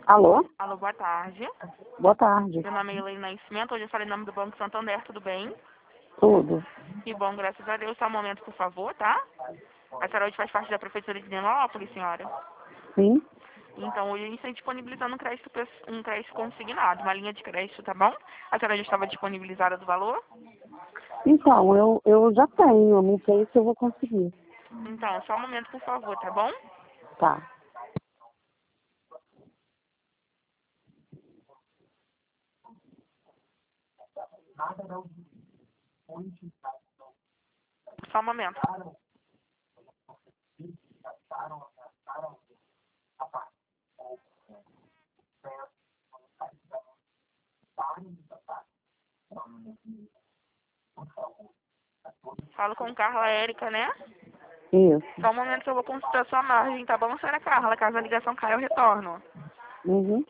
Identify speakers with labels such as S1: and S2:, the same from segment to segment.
S1: Alô?
S2: Alô, boa tarde.
S1: Boa tarde.
S2: Meu nome é Elaine Nascimento, hoje eu falei em nome do Banco Santander, tudo bem?
S1: Tudo.
S2: Que bom, graças a Deus. Só um momento, por favor, tá? A senhora hoje faz parte da Prefeitura de Nilópolis, senhora?
S1: Sim?
S2: Então, hoje a gente está disponibilizando um crédito consignado, uma linha de crédito, tá bom? A senhora já estava disponibilizada do valor?
S1: Então, eu já tenho, eu não sei se eu vou conseguir.
S2: Então, só um momento, por favor, tá bom?
S1: Tá.
S2: Só um momento. Falo com Carla Érica, né?
S1: Isso.
S2: Só um momento que eu vou consultar sua margem, tá bom, senhora Carla? Caso a ligação caia, eu retorno.
S1: Uhum.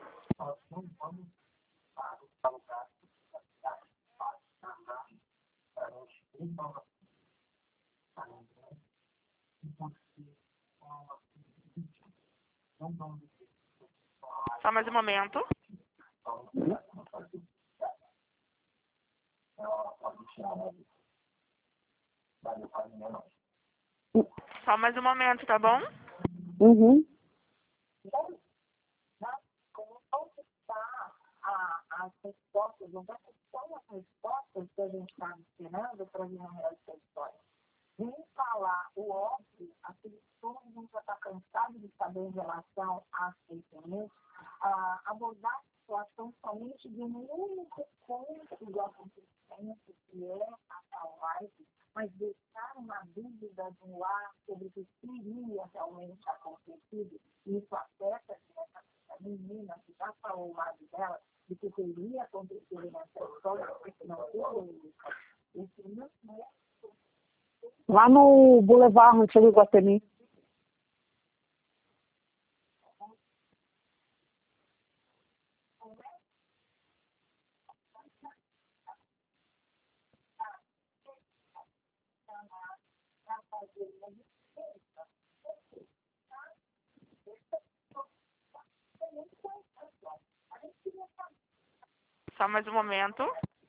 S2: Só mais um momento. Só mais um momento, tá bom?
S1: Uhum.
S3: As respostas, não são as respostas que a gente está esperando para vir no resto da história. Nem falar o óbvio, aquilo que todo mundo já está cansado de saber em relação às fake news, abordar a situação somente de um único ponto do acontecimento, que é a tal live, mas deixar uma dúvida no ar sobre o que teria realmente acontecido. Isso afeta essa menina que já falou o lado dela, de que teria acontecido nessa história, porque não teve esse não é.
S1: Lá no Boulevard Antigo Iguatemi.
S2: Só mais um momento.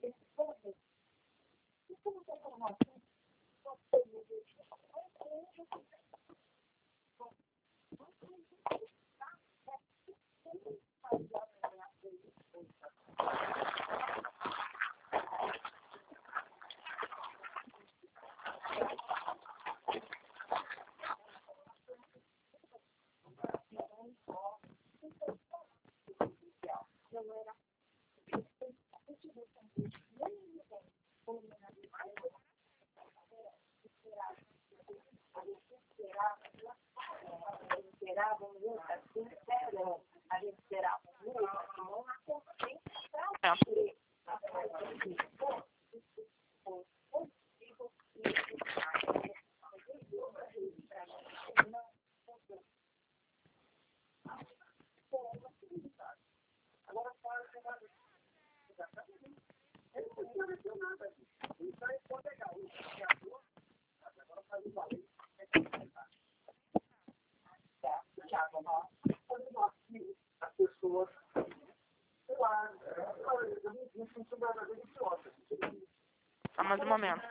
S2: Só mais um momento.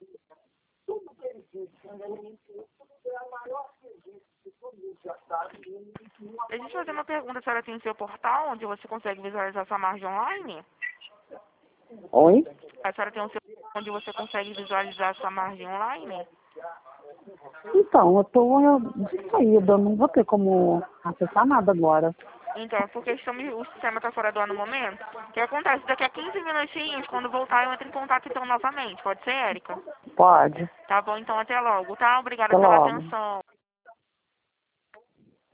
S2: Deixa eu te fazer uma pergunta. A senhora tem seu portal onde você consegue visualizar sua margem online?
S1: Oi?
S2: A senhora tem um seu onde você consegue visualizar sua margem online?
S1: Então, eu tô de saída, não vou ter como acessar nada agora.
S2: Então, porque o sistema está fora do ar no momento, o que acontece? Daqui a 15 minutinhos, quando voltar, eu entro em contato então novamente. Pode ser, Érica?
S1: Pode.
S2: Tá bom, então até logo, tá? Obrigada
S1: Até
S2: pela
S1: logo.
S2: atenção.